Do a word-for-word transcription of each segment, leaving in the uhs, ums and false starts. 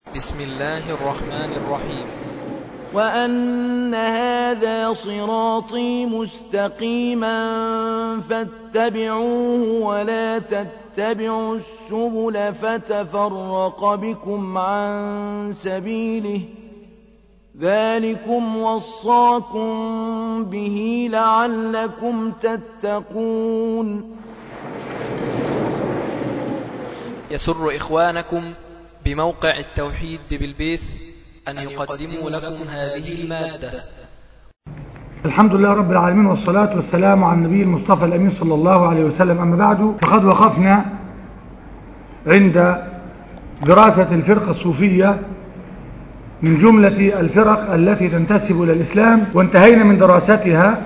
بسم الله الرحمن الرحيم. وأن هذا صراطي مستقيما فاتبعوه ولا تتبعوا السبل فتفرق بكم عن سبيله ذلكم وصاكم به لعلكم تتقون. يسر إخوانكم بموقع التوحيد ببلبيس أن يقدموا لكم هذه المادة. الحمد لله رب العالمين، والصلاة والسلام على النبي المصطفى الأمين صلى الله عليه وسلم. أما بعد، فقد وقفنا عند دراسة الفرقة الصوفية من جملة الفرق التي تنتسب إلى الإسلام، وانتهينا من دراستها،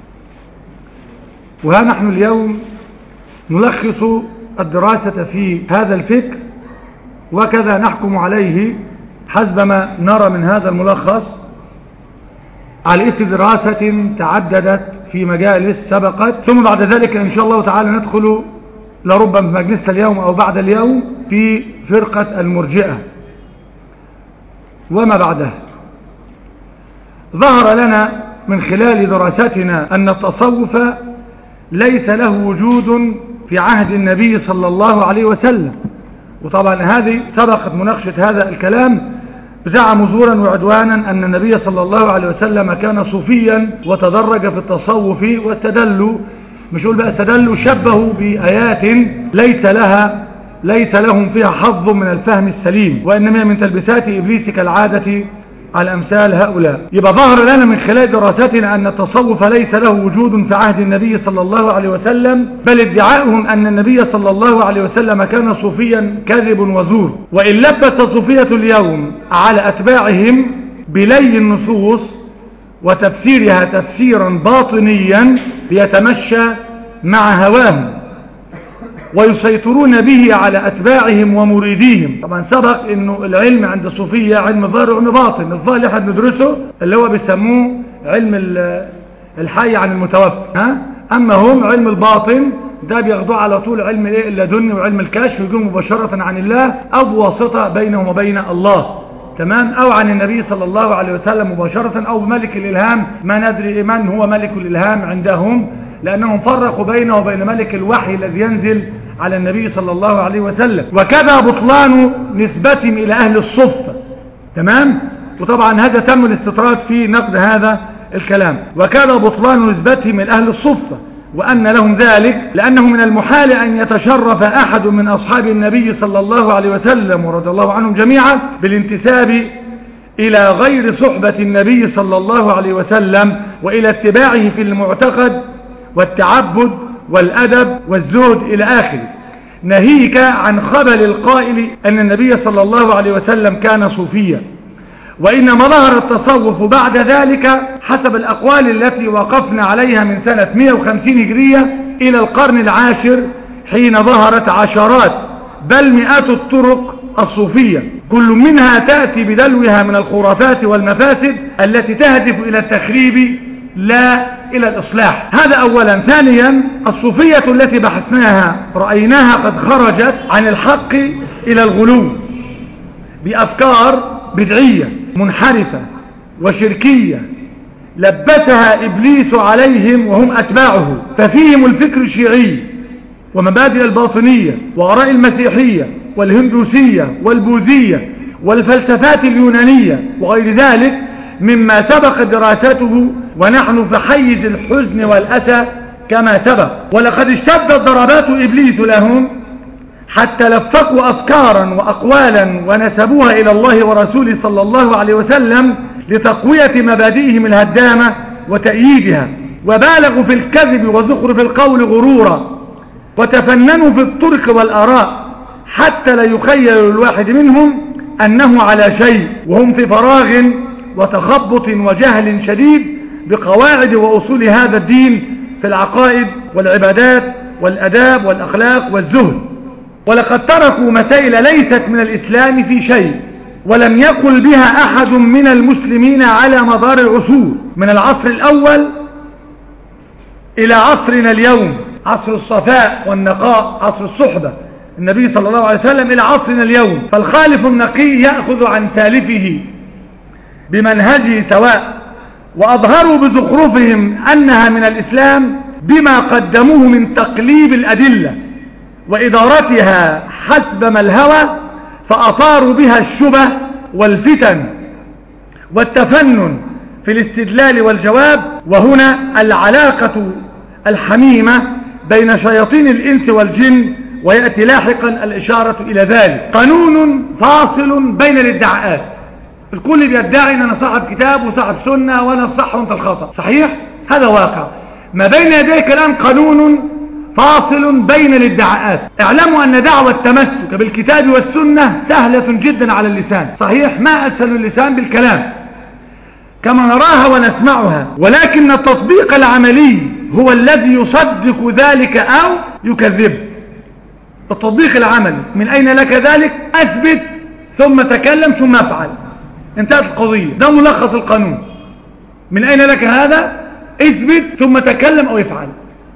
وها نحن اليوم نلخص الدراسة في هذا الفكر، وكذا نحكم عليه حسب ما نرى من هذا الملخص على إثر دراسة تعددت في مجالس سبقت. ثم بعد ذلك إن شاء الله تعالى ندخل لربما في مجلس اليوم أو بعد اليوم في فرقة المرجئة وما بعدها. ظهر لنا من خلال دراستنا أن التصوف ليس له وجود في عهد النبي صلى الله عليه وسلم، وطبعا هذه سبقت مناقشة هذا الكلام. زعموا زورا وعدوانا أن النبي صلى الله عليه وسلم كان صوفيا وتدرج في التصوف، واستدلوا مش قول بقى استدلوا شبهوا بآيات ليس لها ليس لهم فيها حظ من الفهم السليم، وإنما من تلبسات إبليس كالعادة على أمثال هؤلاء. يبقى ظهر لنا من خلال دراستنا أن التصوف ليس له وجود في عهد النبي صلى الله عليه وسلم، بل ادعاؤهم أن النبي صلى الله عليه وسلم كان صوفيا كذب وزور. وإن لبس الصوفية اليوم على أتباعهم بلي النصوص وتفسيرها تفسيرا باطنيا ليتمشى مع هواهم ويسيطرون به على أتباعهم ومريديهم. طبعا سبق انه العلم عند الصوفية علم ظاهر وعلم باطن. الظاهر اللي احنا بندرسه اللي هو بيسموه علم الحي عن المتوفى، ها؟ اما هم علم الباطن ده بياخدوه على طول علم الايه اللدني وعلم الكشف، يجوا مباشرة عن الله او بواسطة بينهم وبين الله، تمام، او عن النبي صلى الله عليه وسلم مباشرة، او بملك الالهام. ما ندري من هو ملك الالهام عندهم، لأنهم فرقوا بينه وبين ملك الوحي الذي ينزل على النبي صلى الله عليه وسلم. وكذا بطلان نسبتهم إلى أهل الصفة، تمام. وطبعا هذا تم الاستطراد في نقد هذا الكلام. وكذا بطلان نسبتهم إلى أهل الصفة، وأن لهم ذلك لأنه من المحال أن يتشرف أحد من أصحاب النبي صلى الله عليه وسلم ورضي الله عنهم جميعا بالانتساب إلى غير صحبة النبي صلى الله عليه وسلم وإلى اتباعه في المعتقد والتعبد والأدب والزهد إلى آخره، ناهيك عن خبل القائل أن النبي صلى الله عليه وسلم كان صوفيا. وإنما ظهر التصوف بعد ذلك حسب الأقوال التي وقفنا عليها من سنة مئة وخمسين هجرية إلى القرن العاشر، حين ظهرت عشرات بل مئات الطرق الصوفية، كل منها تأتي بدلوها من الخرافات والمفاسد التي تهدف إلى التخريب لا إلى الإصلاح. هذا أولا. ثانيا، الصوفية التي بحثناها رأيناها قد خرجت عن الحق إلى الغلو بأفكار بدعية منحرفة وشركية لبسها إبليس عليهم وهم أتباعه، ففيهم الفكر الشيعي ومبادئ الباطنية وآراء المسيحية والهندوسية والبوذية والفلسفات اليونانية وغير ذلك مما سبق دراسته، ونحن في حيز الحزن والأسى كما سبق. ولقد اشتدت ضربات إبليس لهم حتى لفقوا أفكارا وأقوالا ونسبوها إلى الله ورسوله صلى الله عليه وسلم لتقوية مبادئهم الهدامة وتأييدها، وبالغوا في الكذب وزخرف القول غرورا، وتفننوا في الطرق والآراء حتى لا يخيل الواحد منهم أنه على شيء، وهم في فراغ وتخبط وجهل شديد بقواعد وأصول هذا الدين في العقائد والعبادات والأداب والأخلاق والزهد. ولقد تركوا مسائل ليست من الإسلام في شيء، ولم يقل بها أحد من المسلمين على مدار العصور من العصر الأول إلى عصرنا اليوم، عصر الصفاء والنقاء، عصر الصحبة النبي صلى الله عليه وسلم إلى عصرنا اليوم. فالخالف النقي يأخذ عن سالفه بمنهجه سواء، وأظهروا بزخرفهم أنها من الإسلام بما قدموه من تقليب الأدلة وإدارتها حسب ما الهوى، فأطاروا بها الشبه والفتن والتفنن في الاستدلال والجواب. وهنا العلاقة الحميمة بين شياطين الإنس والجن، ويأتي لاحقا الإشارة إلى ذلك. قانون فاصل بين الادعاءات. الكل بيدعي أن أنا صاحب كتاب وصاحب سنة وأنا الصح وأنت الخطأ، صحيح؟ هذا واقع. ما بين يديك الآن قانون فاصل بين الادعاءات. اعلموا أن دعوة التمسك بالكتاب والسنة سهلة جدا على اللسان، صحيح؟ ما أسهل اللسان بالكلام كما نراها ونسمعها، ولكن التطبيق العملي هو الذي يصدق ذلك أو يكذبه. التطبيق العملي من أين لك ذلك؟ أثبت ثم تكلم ثم افعل، انتهت القضية. ده ملخص القانون. من أين لك هذا؟ اثبت ثم تكلم أو افعل،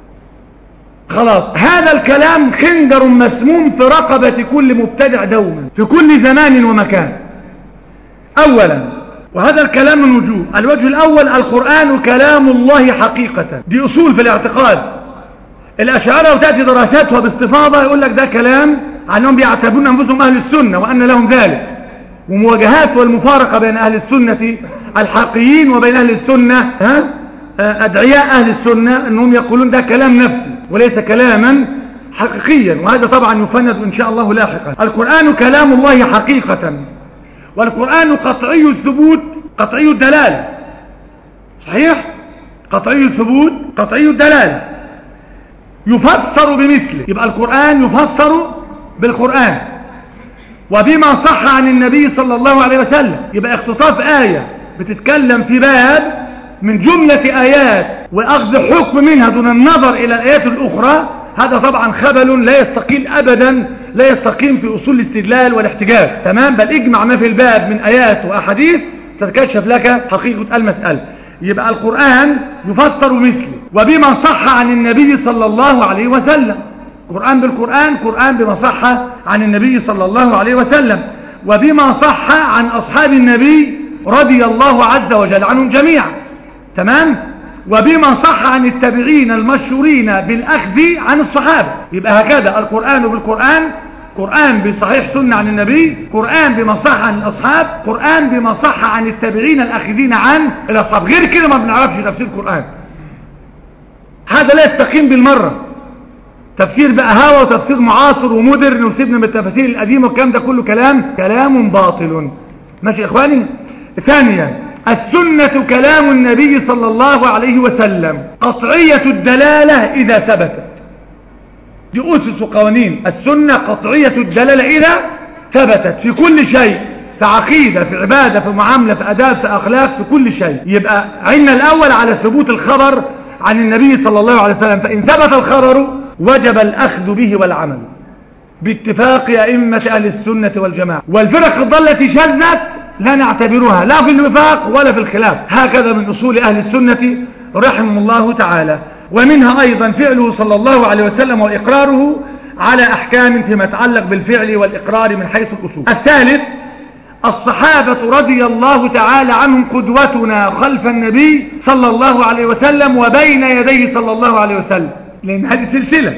خلاص. هذا الكلام خنجر مسموم في رقبة كل مبتدع دوما في كل زمان ومكان. أولا، وهذا الكلام من وجوه. الوجه الأول: القرآن كلام الله حقيقة. دي أصول في الاعتقاد. الأشاعرة وتأتي دراساتها باستفاضة يقول لك ده كلام عنهم بيعتبرون أنفسهم أهل السنة وأن لهم ذلك، ومواجهات والمفارقة بين أهل السنة الحقيقيين وبين أهل السنة ها أدعياء أهل السنة، أنهم يقولون ده كلام نفسي وليس كلاما حقيقيا، وهذا طبعا يفند إن شاء الله لاحقا. القرآن كلام الله حقيقة، والقرآن قطعي الثبوت قطعي الدلالة، صحيح؟ قطعي الثبوت قطعي الدلالة، يفسر بمثله. يبقى القرآن يفسر بالقرآن وبما صح عن النبي صلى الله عليه وسلم. يبقى اختصاص آية بتتكلم في باب من جملة آيات وأخذ حكم منها دون النظر إلى الآيات الأخرى، هذا طبعا خبل لا يستقيم أبدا، لا يستقيم في أصول الاستدلال والاحتجاج، تمام؟ بل اجمع ما في الباب من آيات وأحاديث تتكشف لك حقيقة المسألة. يبقى القرآن يفسر مثله وبما صح عن النبي صلى الله عليه وسلم. قرآن بالقرآن، قرآن بما صح عن النبي صلى الله عليه وسلم، وبما صح عن أصحاب النبي رضي الله عز وجل عنهم جميعا، تمام؟ وبما صح عن التابعين المشهورين بالأخذ عن الصحابة. يبقى هكذا القرآن بالقرآن، قرآن بصحيح سنة عن النبي، قرآن بما صح عن الأصحاب، قرآن بما صح عن التابعين الأخذين عن الأصحاب. غير كده ما بنعرفش تفسير القرآن، هذا لا يستقيم بالمرة. تفسير بقى هوا وتفسير معاصر ومودرن وسيبنا من التفاسير القديمة والكلام ده كله كلام كلام باطل. ماشي يا إخواني؟ ثانيا، السنة كلام النبي صلى الله عليه وسلم قطعية الدلالة إذا ثبتت. دي أسس قوانين السنة، قطعية الدلالة إذا ثبتت في كل شيء، في عقيدة، في عبادة، في معاملة، في أداب، في أخلاق، في كل شيء. يبقى عنا الأول على ثبوت الخبر عن النبي صلى الله عليه وسلم، فإن ثبت الخبر وجب الأخذ به والعمل باتفاق أئمة أهل السنة والجماعة. والفرق الضالة شذت لا نعتبرها لا في الوفاق ولا في الخلاف، هكذا من أصول أهل السنة رحمه الله تعالى. ومنها أيضا فعله صلى الله عليه وسلم وإقراره على أحكام فيما يتعلق بالفعل والإقرار من حيث الأصول. الثالث، الصحابة رضي الله تعالى عنهم قدوتنا خلف النبي صلى الله عليه وسلم وبين يديه صلى الله عليه وسلم، لأن هذه سلسلة.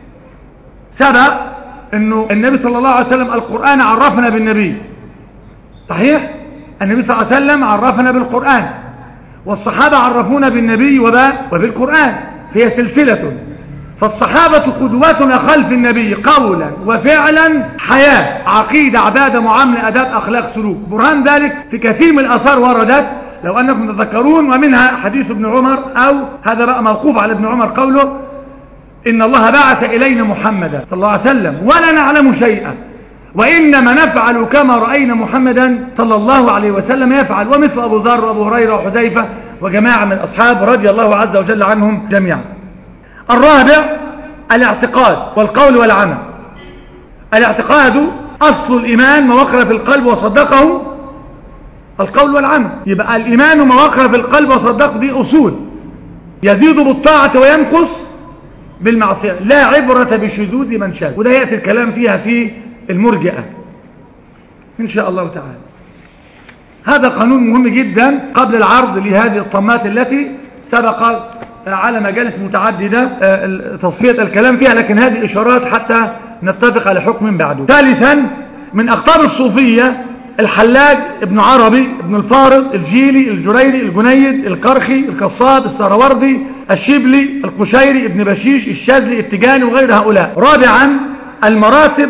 سبق أنه النبي صلى الله عليه وسلم القرآن عرفنا بالنبي، صحيح؟ النبي صلى الله عليه وسلم عرفنا بالقرآن، والصحابة عرفونا بالنبي وبالقرآن، فهي سلسلة. فالصحابة قدوتنا خلف النبي قولا وفعلا، حياة، عقيدة، عبادة، معاملة، أداب، أخلاق، سلوك. برهان ذلك في كثير من الآثار وردت لو أنكم تذكرون، ومنها حديث ابن عمر، أو هذا بقى موقوف على ابن عمر، قوله إن الله بعث إلينا محمدا صلى الله عليه وسلم ولا نعلم شيئا وإنما نفعل كما رأينا محمدا صلى الله عليه وسلم يفعل. ومثل أبو ذر وأبو هريرة وحذيفة وجماعة من الأصحاب رضي الله عز وجل عنهم جميعا. الرابع، الاعتقاد والقول والعمل. الاعتقاد أصل الإيمان، ما وقر في القلب وصدقه القول والعمل. يبقى الإيمان ما وقر في القلب وصدقه دي أصول، يزيد بالطاعة وينقص بالمعصية، لا عبرة بشذوذ من شاذ، وده يأتي الكلام فيها في المرجئة إن شاء الله تعالى. هذا قانون مهم جدا قبل العرض لهذه الطمات التي سبق على مجالس متعددة تصفية الكلام فيها، لكن هذه إشارات حتى نتفق على حكم بعده. ثالثا من أقطاب الصوفية الحلاج، ابن عربي، ابن الفارض، الجيلي، الجريري، الجنيد، الكرخي، القصاب، السهروردي، الشبلي، القشيري، ابن بشيش، الشاذلي، التجاني وغير هؤلاء. رابعا المراتب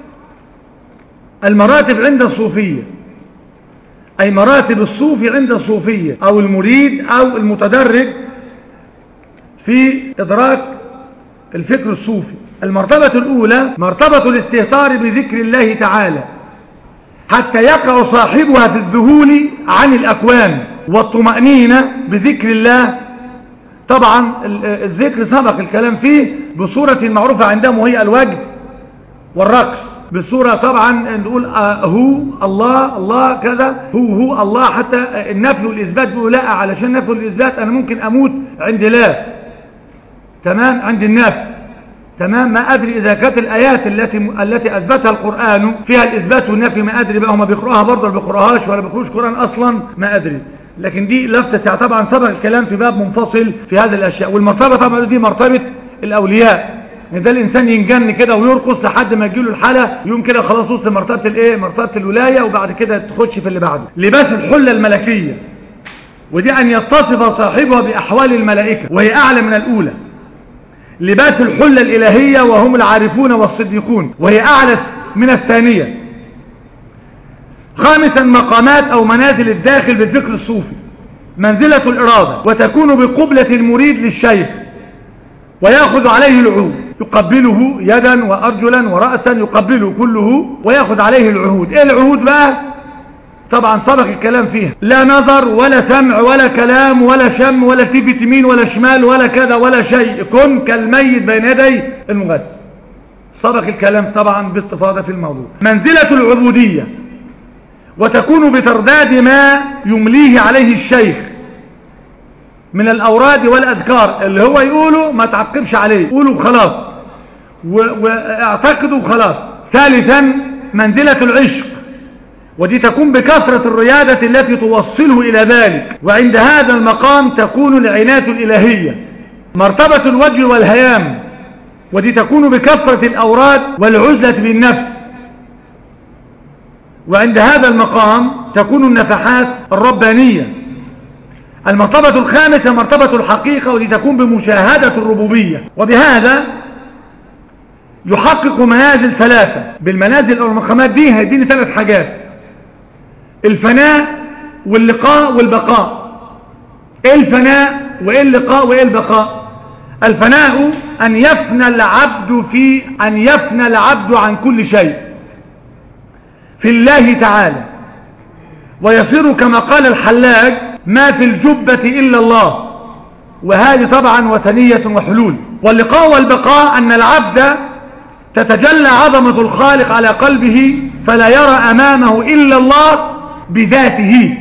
المراتب عند الصوفية، أي مراتب الصوفي عند الصوفية أو المريد أو المتدرج في إدراك الفكر الصوفي. المرتبة الأولى مرتبة الاستهتار بذكر الله تعالى حتى يقع صاحبها في الذهول عن الأكوان والطمأنينة بذكر الله. طبعا الذكر سبق الكلام فيه بصورة معروفة عندهم وهي الوجه والرقص، بصورة طبعا نقول هو الله الله كذا، هو هو الله، حتى النفي والإثبات بيقول لا، علشان النفي والإثبات أنا ممكن أموت عند لا، تمام، عند النفي، تمام، ما أدري إذا كانت الآيات التي التي أثبتها القرآن فيها الإثبات والنفي ما أدري بقى هم بيقرأها برضه ولا بيقرأهاش ولا بيقروش قرآن أصلا ما أدري، لكن دي لفتة طبعا سبق الكلام في باب منفصل في هذه الأشياء. والمرتبة طبعا دي مرتبة الأولياء، يعني ده الإنسان ينجن كده ويرقص لحد ما يجيله الحالة يوم كده خلاص وصل مرتبة الإيه، مرتبة الولاية، وبعد كده تخش في اللي بعده. لباس الحلة الملكية، ودي أن يتصف صاحبها بأحوال الملائكة وهي أعلى من الأولى. لباس الحلة الإلهية وهم العارفون والصديقون وهي أعلى من الثانية. خامسا مقامات أو منازل الداخل بالفكر الصوفي، منزلة الإرادة، وتكون بقبلة المريد للشيخ ويأخذ عليه العهود، يقبله يدا وأرجلا ورأسا، يقبله كله ويأخذ عليه العهود. إيه العهود بقى؟ طبعا سبق الكلام فيها، لا نظر ولا سمع ولا كلام ولا شم ولا تفت يمين ولا شمال ولا كذا ولا شيء، كن كالميت بين يدي المغسل. سبق الكلام طبعا باستفاضة في الموضوع. منزلة العبودية، وتكون بترداد ما يمليه عليه الشيخ من الأوراد والأذكار، اللي هو يقوله ما تعقبش عليه، قوله خلاص واعتقده خلاص. ثالثا منزلة العشق، ودي تكون بكثرة الريادة التي توصله إلى ذلك، وعند هذا المقام تكون العناية الإلهية. مرتبة الوجه والهيام، ودي تكون بكثرة الأوراد والعزلة بالنفس، وعند هذا المقام تكون النفحات الربانية. المرتبة الخامسة مرتبة الحقيقة، ودي تكون بمشاهدة الربوبية. وبهذا يحقق منازل ثلاثة. بالمنازل أو المقامات دي هيديني ثلاث حاجات: الفناء واللقاء والبقاء. ايه الفناء وايه اللقاء وايه البقاء؟ الفناء ان يفنى العبد في ان يفنى العبد عن كل شيء في الله تعالى، ويصير كما قال الحلاج ما في الجبة الا الله، وهذه طبعا وثنية وحلول. واللقاء والبقاء ان العبد تتجلى عظمة الخالق على قلبه فلا يرى امامه الا الله بذاته،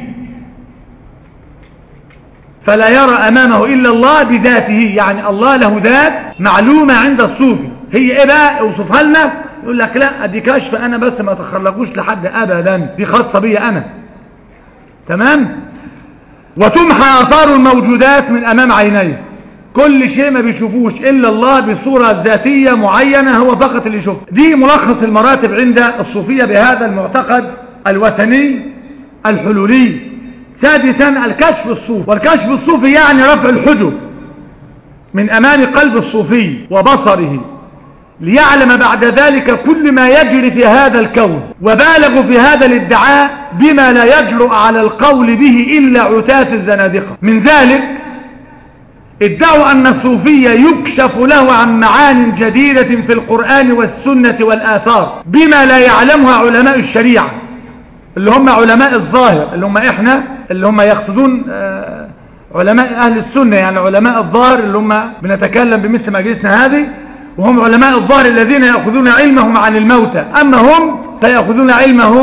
فلا يرى أمامه إلا الله بذاته، يعني الله له ذات معلومة عند الصوفي. هي إيه بقى؟ اوصفها لنا. يقول لك لا دي كشف أنا بس ما تخرجوش لحد أبدا، دي خاصة بي أنا، تمام. وتمحى آثار الموجودات من أمام عينيه، كل شيء ما بيشوفوش إلا الله بصورة ذاتية معينة، هو فقط اللي يشوف. دي ملخص المراتب عند الصوفية بهذا المعتقد الوثني الحلولي. سادسا الكشف الصوفي، والكشف الصوفي يعني رفع الحجب من أمام قلب الصوفي وبصره ليعلم بعد ذلك كل ما يجري في هذا الكون. وبالغوا في هذا الادعاء بما لا يجرؤ على القول به إلا عتاة الزنادقة. من ذلك ادعوا أن الصوفية يكشف له عن معان جديدة في القرآن والسنة والآثار بما لا يعلمها علماء الشريعة، اللي هم علماء الظاهر، اللي هم احنا، اللي هم يقصدون علماء اهل السنة، يعني علماء الظاهر اللي هم بنتكلم بمثل مجلسنا هذه، وهم علماء الظاهر الذين يأخذون علمهم عن الموتى، اما هم فيأخذون علمهم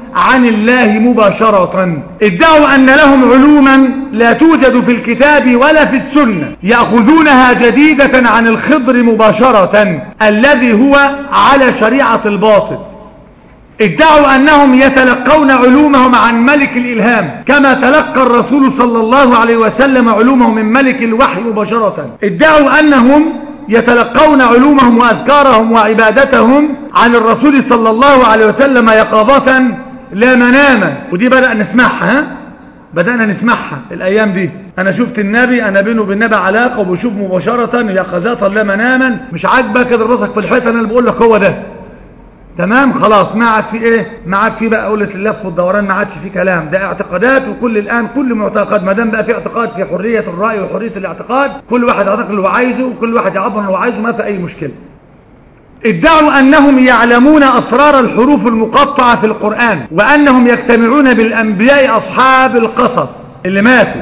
عن الله مباشرة. ادعوا أن لهم علوما لا توجد في الكتاب ولا في السنة يأخذونها جديدة عن الخضر مباشرة الذي هو على شريعة الباطل. ادعوا أنهم يتلقون علومهم عن ملك الإلهام كما تلقى الرسول صلى الله عليه وسلم علومه من ملك الوحي مباشرة. ادعوا أنهم يتلقون علومهم وأذكارهم وعبادتهم عن الرسول صلى الله عليه وسلم يقظة لا مناما. ودي بدأ نسمعها، بدأنا نسمعها الأيام دي. أنا شفت النبي، أنا بينه بالنبي علاقة وبشوف مباشرة يقظة لا مناما. مش عاجبك كده راسك في الحيط، أنا اللي بقول لك هو ده تمام. خلاص ما عاد في ايه، ما عاد في بقى قولة اللف والدوران، ما عادش في كلام، ده اعتقادات. وكل الان كل معتقد ما دام بقى في اعتقاد في حرية الرأي وحرية الاعتقاد، كل واحد يعتقد اللي هو عايزه وكل واحد يعبر اللي هو عايزه، ما في اي مشكلة. ادعوا انهم يعلمون اسرار الحروف المقطعة في القرآن وانهم يجتمعون بالانبياء اصحاب القصص اللي ماتوا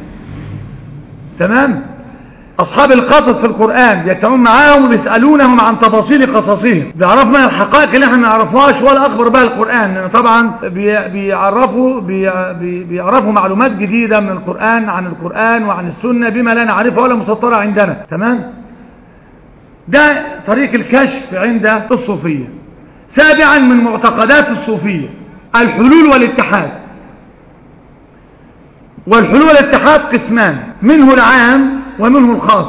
تمام. أصحاب القصص في القرآن يجتمعون معاهم ويسألونهم عن تفاصيل قصصهم، بيعرفوا من الحقائق اللي احنا ما نعرفهاش ولا أخبر بها القرآن، لأن طبعا بيعرفوا بيعرفوا معلومات جديدة من القرآن عن القرآن وعن السنة بما لا نعرفها ولا مسطرة عندنا تمام. ده طريق الكشف عند الصوفية. سابعا من معتقدات الصوفية الحلول والاتحاد. والحلول والاتحاد قسمان، منه العام ومنه الخاص.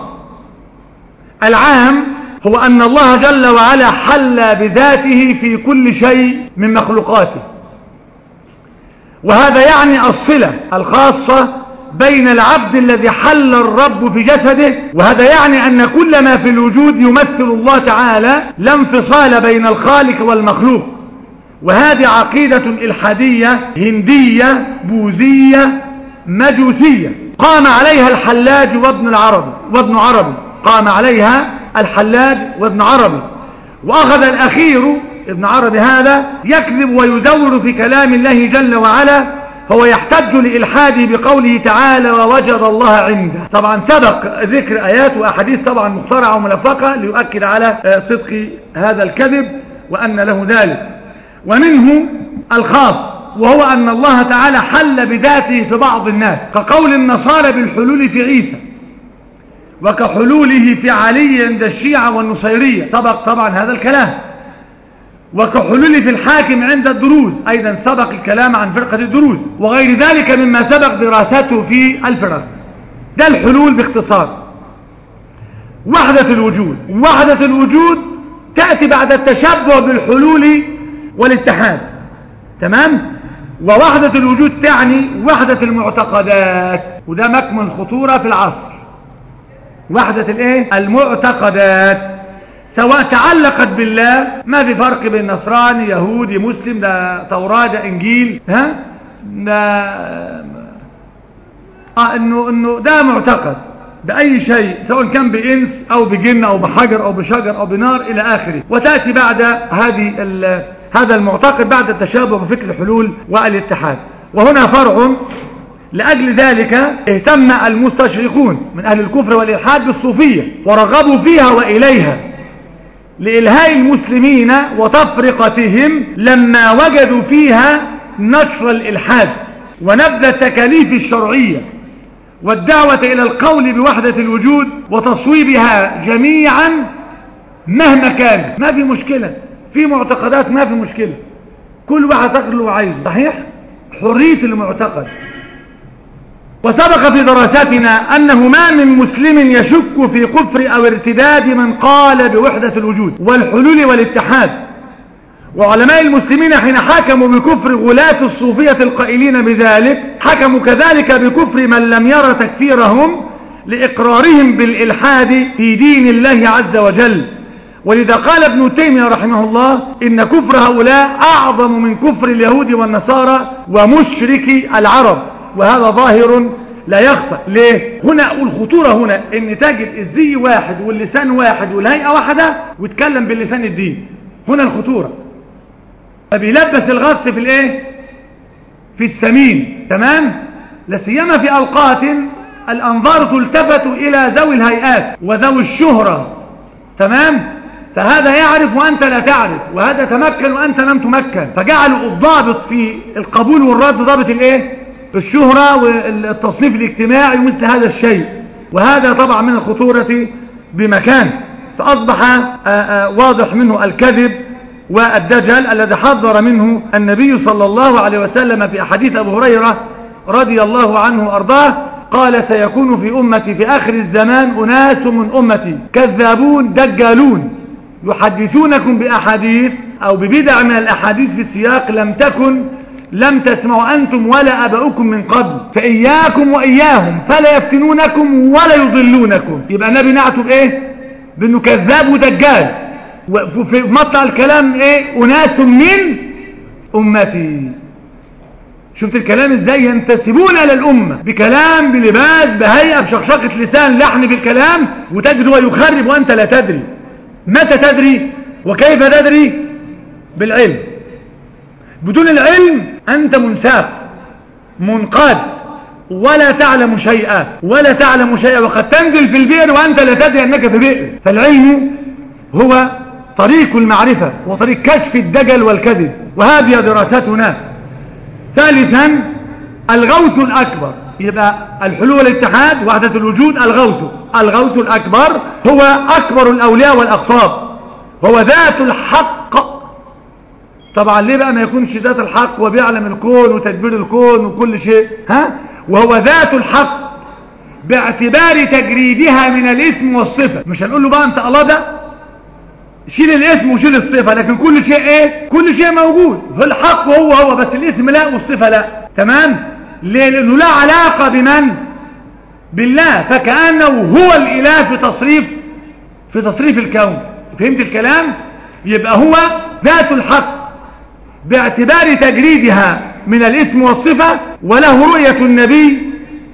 العام هو أن الله جل وعلا حل بذاته في كل شيء من مخلوقاته، وهذا يعني الصلة الخاصة بين العبد الذي حل الرب في جسده، وهذا يعني أن كل ما في الوجود يمثل الله تعالى، لا انفصال بين الخالق والمخلوق. وهذه عقيدة إلحادية هندية بوذية مجوسية قام عليها الحلاج وابن العربي وابن عربي قام عليها الحلاج وابن عربي. وأخذ الأخير ابن عربي هذا يكذب ويدور في كلام الله جل وعلا، فهو يحتج لإلحاده بقوله تعالى ووجد الله عنده. طبعا سبق ذكر آيات وأحاديث طبعا مخترعة وملفقة ليؤكد على صدق هذا الكذب وأن له ذلك. ومنه الخاص، وهو أن الله تعالى حل بذاته في بعض الناس كقول النصارى بالحلول في عيسى، وكحلوله في علي عند الشيعة والنصيرية، سبق طبعا هذا الكلام. وكحلوله في الحاكم عند الدروز، أيضا سبق الكلام عن فرقة الدروز، وغير ذلك مما سبق دراسته في الفرق. ده الحلول باختصار. وحدة الوجود، وحدة الوجود تأتي بعد التشبه بالحلول والاتحاد تمام. ووحدة الوجود تعني وحدة المعتقدات، وده مكمن خطورة في العصر. وحدة الايه المعتقدات سواء تعلقت بالله، ما في فرق بين نصراني يهودي مسلم، ده توراة ده انجيل، ها ده اه انه انه ده معتقد بأي شيء سواء كان بإنس أو بجن أو بحجر أو بشجر أو بنار إلى آخره. وتأتي بعد هذه هذا المعتقد بعد التشابه بفكر الحلول والاتحاد. وهنا فرع لأجل ذلك اهتم المستشرقون من أهل الكفر والإلحاد بالصوفية ورغبوا فيها وإليها لإلهاء المسلمين وتفرقتهم لما وجدوا فيها نشر الإلحاد ونبذ التكاليف الشرعية والدعوة إلى القول بوحدة الوجود وتصويبها جميعا مهما كان. ما في مشكلة في معتقدات، ما في مشكلة، كل واحد تقول له عايز، صحيح حرية المعتقد. وسبق في دراساتنا أنه ما من مسلم يشك في كفر أو ارتداد من قال بوحدة الوجود والحلول والاتحاد. وعلماء المسلمين حين حكموا بكفر غلاة الصوفية القائلين بذلك حكموا كذلك بكفر من لم يرى تكفيرهم لإقرارهم بالإلحاد في دين الله عز وجل. ولذا قال ابن تيمية رحمه الله إن كفر هؤلاء أعظم من كفر اليهود والنصارى ومشركي العرب، وهذا ظاهر لا يخفى. ليه؟ هنا الخطورة هنا إن تجد الزي واحد واللسان واحد والهيئة واحدة ويتكلم باللسان الدين. هنا الخطورة، فبيلبس الغص في الايه في السمين تمام. لا سيما في اوقات الانظار تلتفت الى ذوي الهيئات وذوي الشهرة تمام، فهذا يعرف وأنت لا تعرف، وهذا تمكن وأنت لم تمكن، فجعلوا الضابط في القبول والرد ضابط الايه؟ الشهرة والتصنيف الاجتماعي ومثل هذا الشيء، وهذا طبعا من الخطورة بمكان. فأصبح آآ آآ واضح منه الكذب والدجل الذي حذر منه النبي صلى الله عليه وسلم في أحاديث أبو هريرة رضي الله عنه وأرضاه، قال سيكون في أمتي في آخر الزمان أناس من أمتي كذابون دجالون يحدثونكم بأحاديث أو ببدع من الأحاديث في السياق لم تكن لم تسمعوا أنتم ولا أباؤكم من قبل، فإياكم وإياهم فلا يفتنونكم ولا يضلونكم. يبقى النبي نعته بإيه؟ بأنه كذاب ودجال. وفي مطلع الكلام إيه؟ أناس من أمتي. شفت الكلام إزاي؟ ينتسبون إلى الأمة بكلام بلباس بهيئة بشخشقة لسان لحن بالكلام، وتجد ويخرب وأنت لا تدري. متى تدري وكيف تدري؟ بالعلم. بدون العلم أنت منساق منقاد ولا تعلم شيئا ولا تعلم شيئا، وقد تنزل في البئر وأنت لا تدري أنك في بئر. فالعلم هو طريق المعرفة وطريق كشف الدجل والكذب، وهذه دراستنا. ثالثا الغوث الأكبر. يبقى الحلول والاتحاد وحدة الوجود. الغوث الغوث الأكبر هو أكبر الأولياء والأقطاب، هو ذات الحق. طبعا ليه بقى ما يكونش ذات الحق وبيعلم الكون وتدبير الكون وكل شيء؟ ها؟ وهو ذات الحق باعتبار تجريدها من الاسم والصفة. مش هنقول له بقى انت الله ده شيل الاسم وشيل الصفة، لكن كل شيء ايه؟ كل شيء موجود في الحق هو هو، بس الاسم لا والصفة لا. تمام؟ ليه؟ لانه لا علاقة بمن؟ بالله، فكأنه هو الاله في تصريف في تصريف الكون. فهمت الكلام؟ يبقى هو ذات الحق باعتبار تجريدها من الاسم والصفة، وله رؤية النبي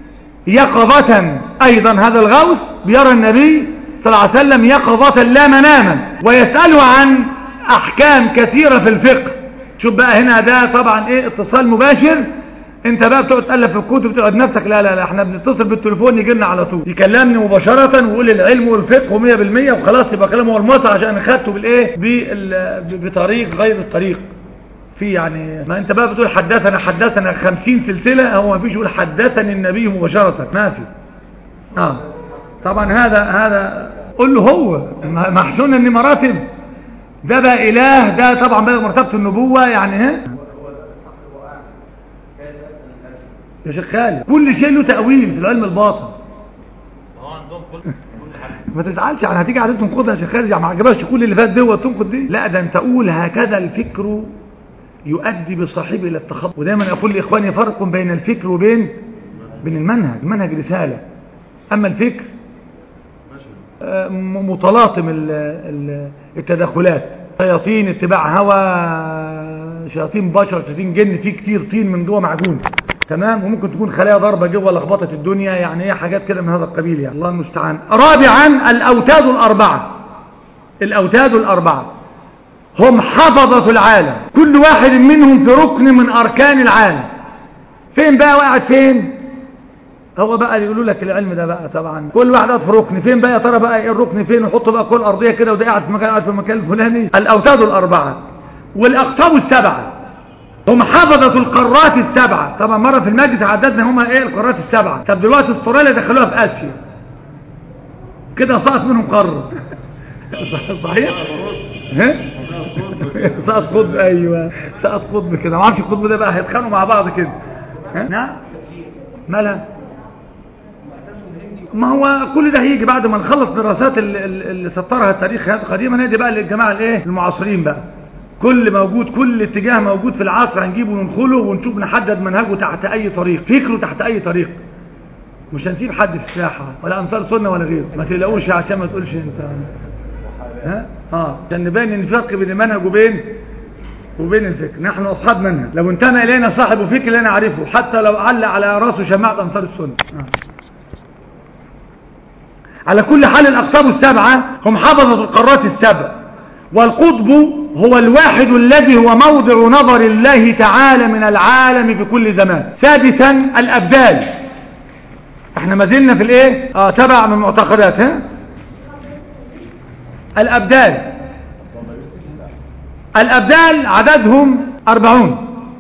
يقظة. ايضا هذا الغوث بيرى النبي صلى الله عليه وسلم يقظة لا مناما، ويسأله عن احكام كثيرة في الفقه. شوف بقى هنا ده طبعا ايه؟ اتصال مباشر. انت بقى بتقعد تألف في الكتب بتقعد نفسك، لا لا لا احنا بنتصل بالتليفون يجي لنا على طول يكلمني مباشرة ويقول العلم والفقه مية بالمية وخلاص، يبقى كلامه هو الموسع عشان خدته بالايه؟ بطريق غير الطريق. في يعني ما انت بقى بتقول حدثنا حدثنا خمسين سلسلة، هو ما فيش يقول حدثني النبي مباشرة، ما في. اه طبعا هذا هذا قل له هو محسون ان مراتب ده بقى اله، ده طبعا بقى مرتبة النبوة يعني. ها يا شيخ خالد كل شيء له تأويل في العلم الباطن. ما تزعلش يعني هتيجي على تنقضها يا شيخ خالد، يعني ما عجبكش كل اللي فات دوت تنقض دي؟ لا ده انت قول هكذا الفكر يؤدي بصاحبه الى التخبط. ودايما اقول لاخواني فرق بين الفكر وبين بين المنهج. المنهج رسالة، اما الفكر متلاطم التدخلات، شياطين اتباع هوى، شياطين بشر، شياطين جن، في كتير طين من جوه معجون. تمام؟ وممكن تكون خلايا ضربة جوه لخبطة الدنيا، يعني هي حاجات كده من هذا القبيل يعني. الله المستعان. رابعا الاوتاد الاربعة. الاوتاد الاربعة هم حفظة العالم، كل واحد منهم في ركن من اركان العالم. فين بقى وقعد فين؟ هو بقى يقولوا لك العلم ده بقى طبعا كل واحد قاعد في ركن فين بقى؟ يا ترى بقى ايه الركن فين؟ ويحطوا بقى كل ارضيه كده، وده قاعد في مكان قاعد في المكان الفلاني. الاوتاد الاربعة والاقطاب السبعة هم حفظة القارات السبعة. طبعا مرة في المجلس عددنا هم ايه القارات السبعة. طب دلوقتي استراليا دخلوها في اسيا كده، سقط منهم قارة. صحيح؟ ها؟ سقط قطب. ايوه سقط قطب كده، ما اعرفش القطب ده بقى هيتخانقوا مع بعض كده. ها؟ نعم؟ مالها؟ ما هو كل ده هيجي بعد ما نخلص دراسات اللي سطرها التاريخ قديما. نادي بقى للجماعه الايه المعاصرين بقى، كل موجود كل اتجاه موجود في العصر هنجيبه وندخله ونشوف نحدد منهجه تحت اي طريق، فكره تحت اي طريق. مش هنسيب حد في الساحه ولا انصار سنه ولا غيره، ما تقلقوش عشان ما تقولش انت ها اه عشان نبين ان فرق بين المنهج وبين وبين الفكر. نحن اصحاب منهج، لو انتمى الينا صاحب فكر لا نعرفه حتى لو علق على راسه شماعه انصار السنه. آه. على كل حال الاقطاب السبعه هم حفظة القارات السبع، والقطب هو الواحد الذي هو موضع نظر الله تعالى من العالم في كل زمان. سادسا الابدال. احنا ما زلنا في الايه اه تبع من المعتقدات. ها الابدال الأبدال عددهم أربعون،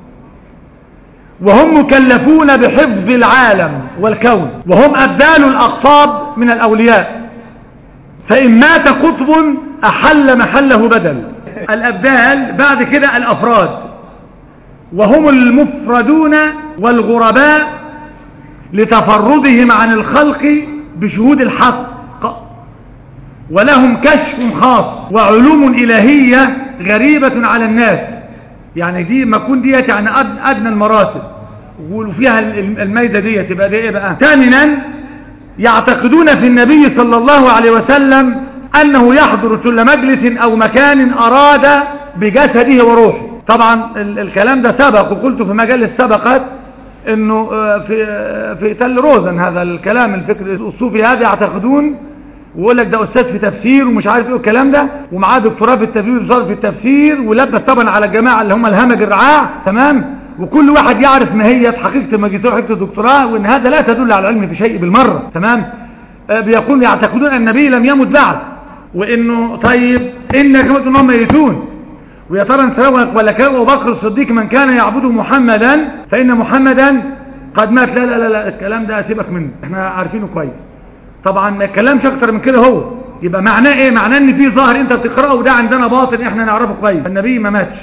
وهم مكلفون بحفظ العالم والكون، وهم أبدال الأقطاب من الأولياء، فإن مات قطب أحل محله بدل. الأبدال بعد كده الأفراد، وهم المفردون والغرباء لتفردهم عن الخلق بشهود الحق، ولهم كشف خاص وعلوم إلهية غريبة على الناس. يعني دي ما كون ديت يعني أدنى المراتب، وفيها الميدة ديت يبقى دي ايه بقى. ثامنا يعتقدون في النبي صلى الله عليه وسلم أنه يحضر كل مجلس أو مكان أراد بجسده وروحه. طبعا الكلام ده سبق، وقلت في مجال سبقت انه في في تل روزن هذا الكلام الفكر الصوفي هذا يعتقدون، ويقول لك ده استاذ في تفسير ومش عارف ايه الكلام ده، ومعاه دكتوراه في التفسير وصار في التفسير، ولبس طبعا على الجماعه اللي هم الهمج الرعاع، تمام. وكل واحد يعرف ما هي حقيقه الماجستير وحقيقه الدكتوراه، وان هذا لا تدل على العلم في شيء بالمره، تمام. آه بيقول يعتقدون ان النبي لم يمت بعد، وانه طيب انك مت انهم ميتون، ويا ترى انت ولا كان ابو بكر الصديق من كان يعبد محمدا فان محمدا قد مات. لا لا لا, لا الكلام ده سيبك منه، احنا عارفينه كويس. طبعا ما كلامش اكتر من كده. هو يبقى معناه ايه؟ معناه ان في ظاهر انت بتقراه وده عندنا باطن احنا نعرفه كويس. النبي ما ماتش،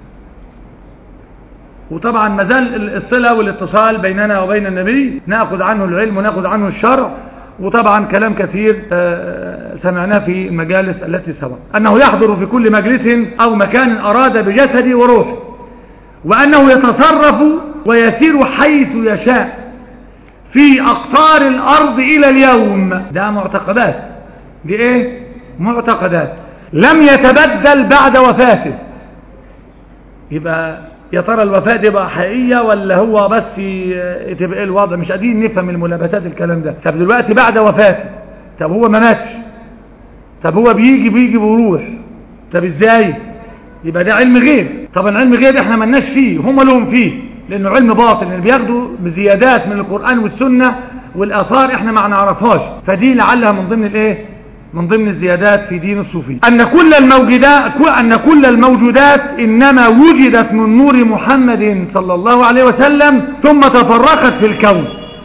وطبعا ما زال الصله والاتصال بيننا وبين النبي، ناخذ عنه العلم وناخذ عنه الشرع، وطبعا كلام كثير سمعناه في المجالس التي سبق. انه يحضر في كل مجلس او مكان اراد بجسده وروحه، وانه يتصرف ويسير حيث يشاء في أقطار الأرض إلى اليوم. ده معتقدات، دي إيه؟ معتقدات لم يتبدل بعد وفاته. يبقى يا ترى الوفاة دي بقى حقيقية ولا هو بس تبقى الوضع؟ مش قادرين نفهم الملابسات الكلام ده. طب دلوقتي بعد وفاته، طب هو ما ماتش، طب هو بيجي بيجي بيروح، طب ازاي؟ يبقى ده علم غيب. طبعا علم غيب احنا مالناش فيه، هم لهم فيه، لانه علم باطل، اللي بياخدوا بزيادات من القرآن والسنة والآثار احنا ما نعرفهاش، فدي لعلها من ضمن الايه؟ من ضمن الزيادات في دين الصوفية. ان كل الموجودات ان كل الموجودات انما وجدت من نور محمد صلى الله عليه وسلم ثم تفرقت في الكون.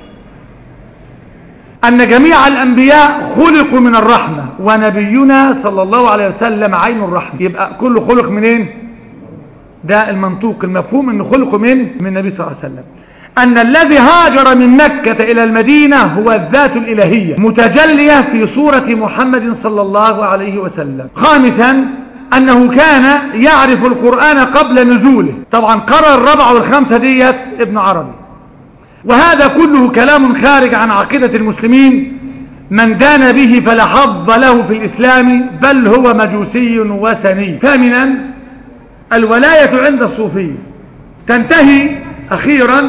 ان جميع الانبياء خلقوا من الرحمة، ونبينا صلى الله عليه وسلم عين الرحمة. يبقى كل خلق منين؟ ده المنطوق المفهوم انه خلقه من من النبي صلى الله عليه وسلم. ان الذي هاجر من مكة الى المدينة هو الذات الالهية متجلية في صورة محمد صلى الله عليه وسلم. خامسا انه كان يعرف القرآن قبل نزوله. طبعا قرأ الرابعة والخامسة ديت ابن عربي. وهذا كله كلام خارج عن عقيدة المسلمين، من دان به فلا حظ له في الاسلام بل هو مجوسي وثني. ثامنا الولاية عند الصوفية تنتهي أخيرا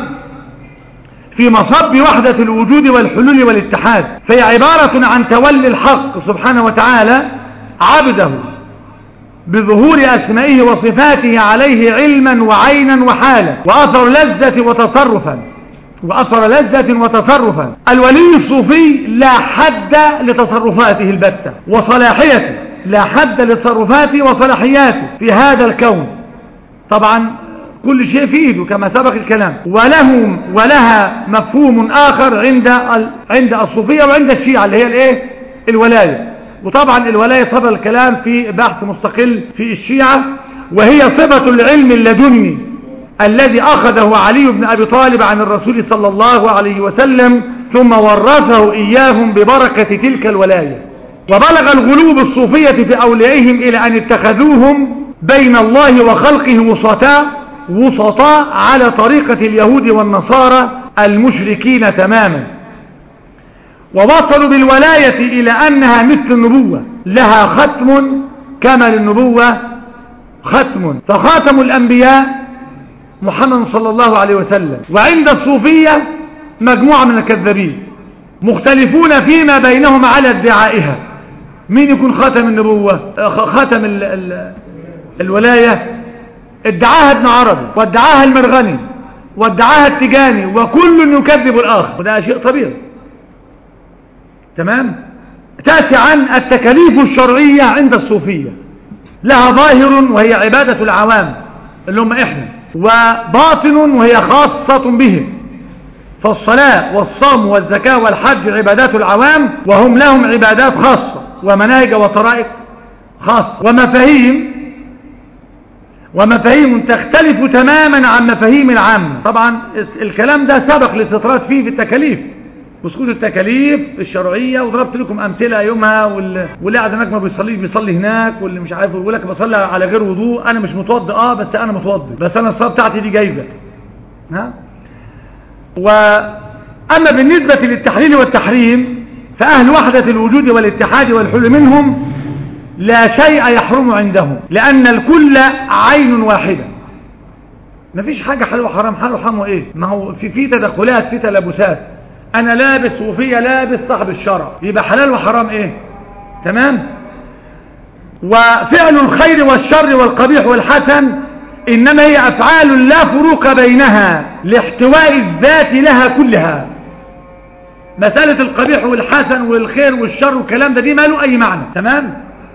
في مصب وحدة الوجود والحلول والاتحاد، فهي عبارة عن تولي الحق سبحانه وتعالى عبده بظهور أسمائه وصفاته عليه علما وعينا وحالا وأثر لذة وتصرفا وأثر لذة وتصرفا. الولي الصوفي لا حد لتصرفاته البتة وصلاحيته، لا حد لتصرفاته وصلاحياته في هذا الكون. طبعا كل شيء في ايده كما سبق الكلام. ولهم ولها مفهوم آخر عند عند الصوفية وعند الشيعة اللي هي الايه؟ الولاية. وطبعا الولاية صدر الكلام في بحث مستقل في الشيعة، وهي صفة العلم اللدني الذي أخذه علي بن أبي طالب عن الرسول صلى الله عليه وسلم ثم ورثه إياهم ببركة تلك الولاية. وبلغ الغلو بالصوفية في أوليائهم إلى أن اتخذوهم بين الله وخلقه وسطاء وسطاء على طريقة اليهود والنصارى المشركين تماما. ووصلوا بالولاية إلى أنها مثل النبوة، لها ختم كما للنبوة ختم، فخاتم الأنبياء محمد صلى الله عليه وسلم. وعند الصوفية مجموعة من الكذابين مختلفون فيما بينهم على ادعائها. مين يكون خاتم النبوة خاتم ال ال الولاية؟ ادعاها ابن عربي وادعاها المرغني وادعاها التجاني، وكل يكذب الآخر، وده شيء طبيعي، تمام. تاسعا التكاليف الشرعية عند الصوفية لها ظاهر وهي عبادة العوام اللي هم إحنا، وباطن وهي خاصة بهم. فالصلاة والصوم والزكاة والحج عبادات العوام، وهم لهم عبادات خاصة ومناهج وطرائق خاصة ومفاهيم ومفاهيم تختلف تماما عن مفاهيم العامة. طبعا الكلام ده سبق الاستطراد فيه في التكاليف وسقوط التكاليف الشرعية، وضربت لكم أمثلة يومها، واللي قاعد هناك ما بيصليش بيصلي هناك، واللي مش عارف يقول لك بصلي على غير وضوء. أنا مش متوضئ اه بس أنا متوضئ، بس أنا الصلاة بتاعتي دي جايزة. ها وأما بالنسبة للتحليل والتحريم فأهل وحدة الوجود والاتحاد والحل منهم لا شيء يحرم عندهم، لأن الكل عين واحدة. مفيش حاجة حلال وحرام. حلال وحرام ايه؟ ما هو في في تدخلات، في تلابسات. انا لابس وفيا لابس صاحب الشرع، يبقى حلال وحرام ايه؟ تمام. وفعل الخير والشر والقبيح والحسن انما هي افعال لا فروق بينها لاحتواء الذات لها كلها. مسألة القبيح والحسن والخير والشر والكلام ده دي ما له اي معنى. تمام.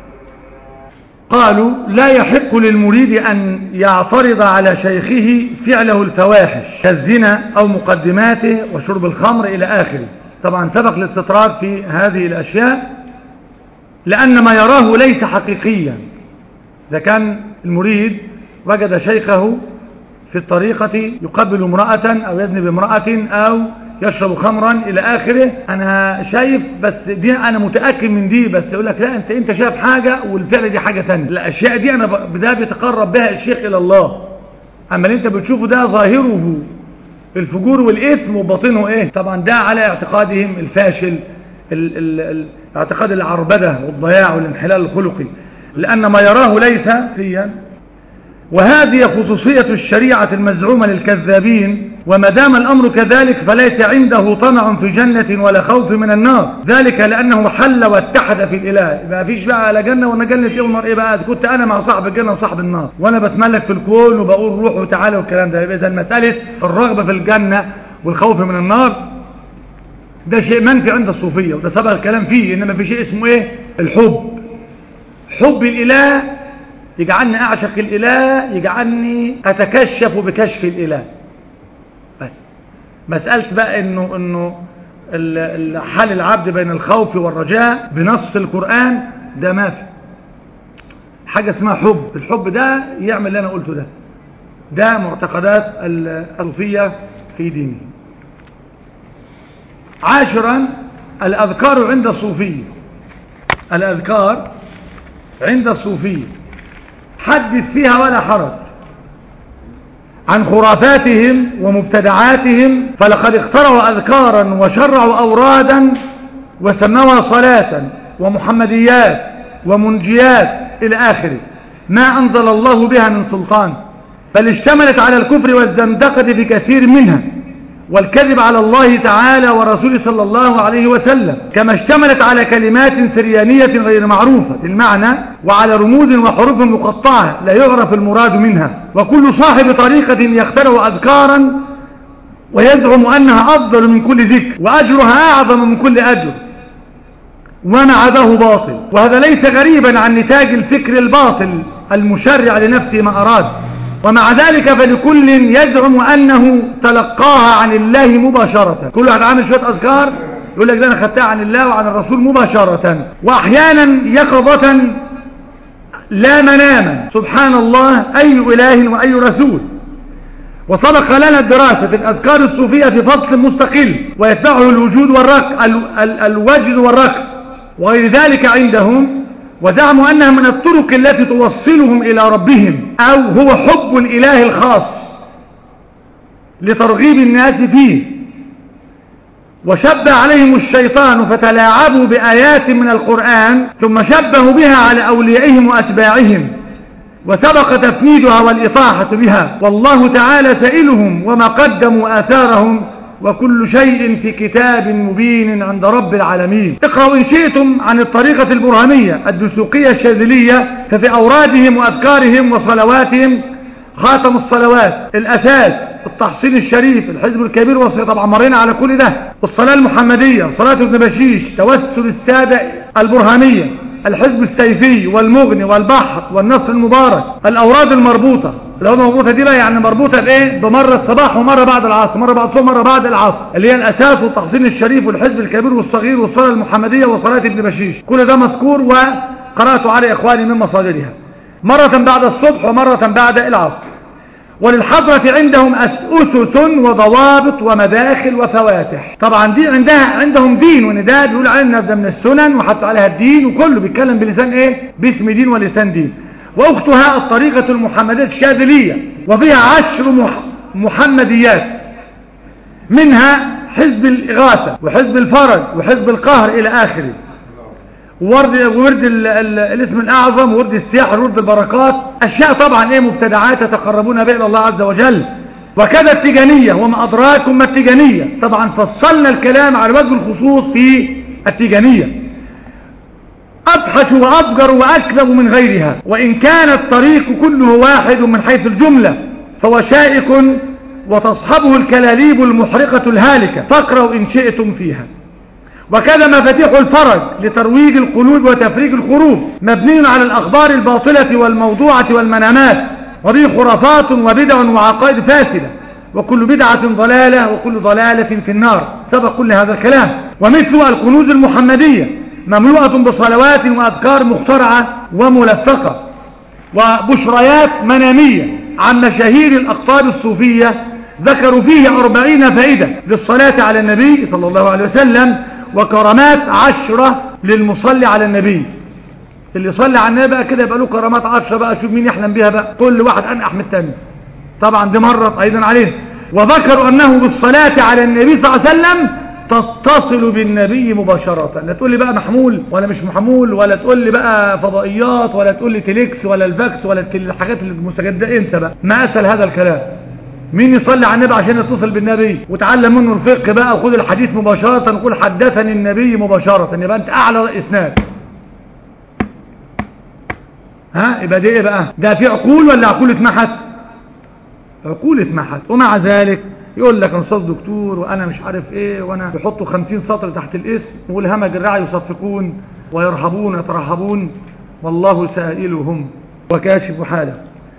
قالوا لا يحق للمريد أن يعترض على شيخه فعله الفواحش كالزنا أو مقدماته وشرب الخمر إلى آخره. طبعا سبق الاستطراد في هذه الأشياء، لأن ما يراه ليس حقيقيا. إذا كان المريد وجد شيخه في الطريقة يقبل امرأة أو يزني بامرأة أو يشرب خمرا إلى آخره، أنا شايف بس دي أنا متأكد من دي، بس يقول لك لا أنت أنت شايف حاجة والفعل دي حاجة ثانيه. الأشياء دي أنا بدأ بيتقرب بها الشيخ إلى الله. أما اللي أنت بتشوفه ده ظاهره الفجور والإثم وباطنه إيه؟ طبعا ده على اعتقادهم الفاشل، ال ال ال اعتقاد العربدة والضياع والانحلال الخلقي، لأن ما يراه ليس فيا. وهذه خصوصية الشريعة المزعومة للكذابين. وما دام الأمر كذلك فليس عنده طمع في جنة ولا خوف من النار، ذلك لأنه حل واتحد في الإله. ما فيش بقى لا جنة ولا جنة إيه ونار إيه بقى، كنت أنا مع صاحب الجنة وصاحب النار وأنا بتملك في الكون وبقول روح وتعالى والكلام ده. إذا مسألة الرغبة في الجنة والخوف من النار ده شيء منفي عند الصوفية، وده سبق الكلام فيه. إنما في شيء اسمه إيه؟ الحب. حب الإله يجعلني أعشق الإله، يجعلني أتكشف بكشف الإله. بس مسألة بقى إنه إنه حال العبد بين الخوف والرجاء بنص القرآن ده ما في حاجة اسمها حب. الحب ده يعمل اللي أنا قلته ده. ده معتقدات الصوفية في دينه. عاشرا الأذكار عند الصوفية. الأذكار عند الصوفية حدث فيها ولا حرج عن خرافاتهم ومبتدعاتهم، فلقد اخترعوا أذكارا وشرعوا أورادا وسموها صلاة ومحمديات ومنجيات إلى آخره، ما أنزل الله بها من سلطان، بل اشتملت على الكفر والزندقة في كثير منها، والكذب على الله تعالى ورسوله صلى الله عليه وسلم، كما اشتملت على كلمات سريانية غير معروفة المعنى وعلى رموز وحروف مقطعة لا يعرف المراد منها. وكل صاحب طريقة يخترع أذكارا ويزعم أنها أفضل من كل ذكر وأجرها أعظم من كل أجر، وما عداه باطل. وهذا ليس غريبا عن نتاج الفكر الباطل المشرع لنفسه ما أراد، ومع ذلك فلكل يزعم أنه تلقاها عن الله مباشرة. كل واحد عامل شوية أذكار يقول لك ده أنا خدتها عن الله وعن الرسول مباشرة، وأحيانا يقظة لا مناما. سبحان الله، أي إله وأي رسول. وسبق لنا الدراسة في الأذكار الصوفية في فصل مستقل ويتبعه الوجود والرق الوجد والرقص وغير ذلك عندهم، وزعموا أنها من الطرق التي توصلهم إلى ربهم، أو هو حب الإله الخاص لترغيب الناس فيه. وشبه عليهم الشيطان فتلاعبوا بآيات من القرآن ثم شبهوا بها على أوليائهم وأتباعهم، وسبق تفنيدها والإطاحة بها، والله تعالى سائلهم وما قدموا آثارهم، وكل شيء في كتاب مبين عند رب العالمين. اقرأوا إن شئتم عن الطريقة البرهانية الدسوقية الشاذلية، ففي أورادهم وأذكارهم وصلواتهم خاتم الصلوات، الأساس التحصيل الشريف، الحزب الكبير، وصية. طبعا مرينا على كل ده. والصلاة المحمدية، صلاة ابن بشيش، توسل السادة البرهانية، الحزب السيفي والمغني والبحر والنصر المبارك. الأوراد المربوطة، الأوراد المربوطة دي بقى يعني مربوطة بإيه؟ بمرة الصباح ومرة بعد العصر، مرة بعد الصبح ومرة بعد العصر، اللي هي الأساس والتحصين الشريف والحزب الكبير والصغير والصلاة المحمدية وصلاة ابن بشيش. كل ده مذكور وقرأت على إخواني من مصادرها، مرة بعد الصبح ومرة بعد العصر. وللحضرة عندهم أسس وضوابط ومداخل وفواتح. طبعا دي عندها عندهم دين ونداء، بيقول علينا ده من السنن وحط عليها الدين، وكله بيتكلم بلسان ايه؟ باسم دين ولسان دين. واختها الطريقة المحمدية الشاذلية، وفيها عشر محمديات، منها حزب الإغاثة وحزب الفرج وحزب القهر إلى آخره، ورد ورد الاسم الأعظم وورد السياح وورد البركات، أشياء طبعا ايه مبتدعات يتقربون بها إلى الله عز وجل. وكذا التيجانية، وما أدراكم ما التيجانية، طبعا فصلنا الكلام على وجه الخصوص في التيجانية، أضحك وأفجر وأكذب من غيرها، وإن كان الطريق كله واحد من حيث الجملة فهو شائك وتصحبه الكلاليب المحرقة الهالكة، فاقرأوا إن شئتم فيها. وكذا مفاتيح الفرج لترويج القلوب وتفريج الخروج، مبني على الأخبار الباطلة والموضوعة والمنامات، وبه خرافات وبدع وعقائد فاسدة، وكل بدعة ضلالة وكل ضلالة في النار، سبق كل هذا الكلام. ومثل الكنوز المحمدية مملوءة بصلوات وأذكار مخترعة وملفقة، وبشريات منامية عن مشاهير الأقطاب الصوفية، ذكروا فيه أربعين فائدة للصلاة على النبي صلى الله عليه وسلم، وكرامات عشرة للمصلي على النبي. اللي يصلي على النبي بقى كده يبقى له كرامات عشرة بقى، شوف مين يحلم بيها بقى، كل واحد أنقح من التاني. طبعا دي مرت أيضا عليه. وذكروا أنه بالصلاة على النبي صلى الله عليه وسلم تتصل بالنبي مباشرة. لا تقول لي بقى محمول ولا مش محمول، ولا تقول لي بقى فضائيات، ولا تقول لي تليكس ولا الفاكس ولا الحاجات المستجدة. انت بقى ما أسهل هذا الكلام. مين يصلي على النبي عشان يتصل بالنبي وتعلم منه الفقه بقى، وخذ الحديث مباشرة وقول حدثني النبي مباشرة، يبقى انت اعلى اسناد. ها يبقى دي ايه بقى؟ ده في عقول ولا عقول اتمحت؟ عقول اتمحت. ومع ذلك يقول لك انا استاذ دكتور وانا مش عارف ايه، وانا يحطوا خمسين سطر تحت الاسم، والهمج الرعي يصفقون ويرهبون يترهبون، والله سائلهم وكاشف حاله.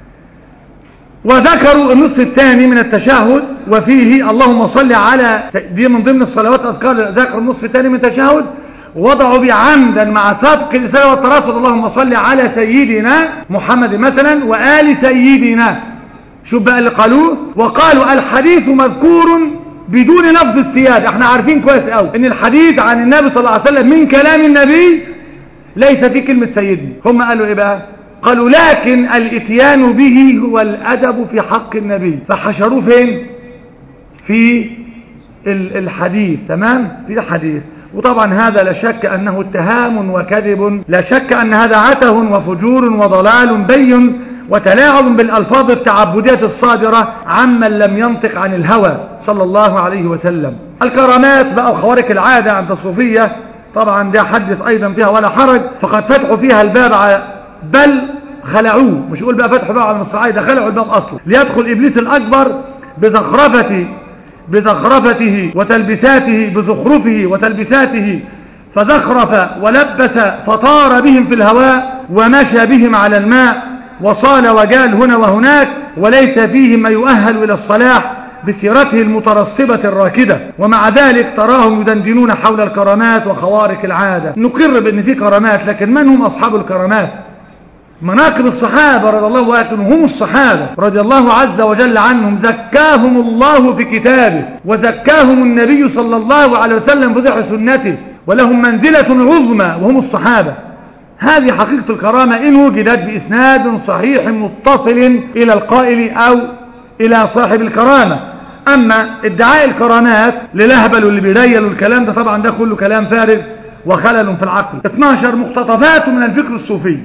وذكروا النصف الثاني من التشهد، وفيه اللهم صل على، دي من ضمن الصلوات أذكار، ذكروا النصف الثاني من التشهد، وضعوا بعمدا مع سبق الرسالة والتراصد اللهم صل على سيدنا محمد مثلا وآل سيدنا. شوف بقى اللي قالوه، وقالوا الحديث مذكور بدون لفظ السيادة. احنا عارفين كويس قوي ان الحديث عن النبي صلى الله عليه وسلم من كلام النبي ليس فيه كلمة سيدنا. هم قالوا ايه بقى؟ قالوا لكن الاتيان به هو الأدب في حق النبي، فحشروه فين؟ في الحديث. تمام؟ في الحديث. وطبعا هذا لا شك أنه اتهام وكذب، لا شك أن هذا عته وفجور وضلال بين وتلاعب بالألفاظ التعبدية الصادرة عمن لم ينطق عن الهوى صلى الله عليه وسلم. الكرامات بقى وخوارق العادة عند الصوفية طبعا ده حدث أيضا فيها ولا حرج، فقد فتحوا فيها الباب على، بل خلعوه، مش يقول بقى فتحوا بقى على المصراعي، ده خلعوا الباب أصلا، ليدخل إبليس الأكبر بزخرفته بزخرفته وتلبساته بزخرفه وتلبساته، فزخرف ولبس فطار بهم في الهواء ومشى بهم على الماء وصال وجال هنا وهناك، وليس فيهم ما يؤهل إلى الصلاح بسيرته المترصبة الراكدة، ومع ذلك تراهم يدندنون حول الكرامات وخوارق العادة. نقر بأن في كرامات، لكن من هم أصحاب الكرامات؟ مناقب الصحابة رضي الله عنهم، هم الصحابة رضي الله عز وجل عنهم، زكاهم الله في كتابه، وزكاهم النبي صلى الله عليه وسلم بضع سنته، ولهم منزلة عظمى وهم الصحابة. هذه حقيقة الكرامة إن وجدت بإسناد صحيح متصل إلى القائل أو إلى صاحب الكرامة. أما ادعاء الكرامات للهبل واللي بيريل والكلام ده طبعا ده كله كلام فارغ وخلل في العقل. اثناشر مقتطفات من الفكر الصوفي.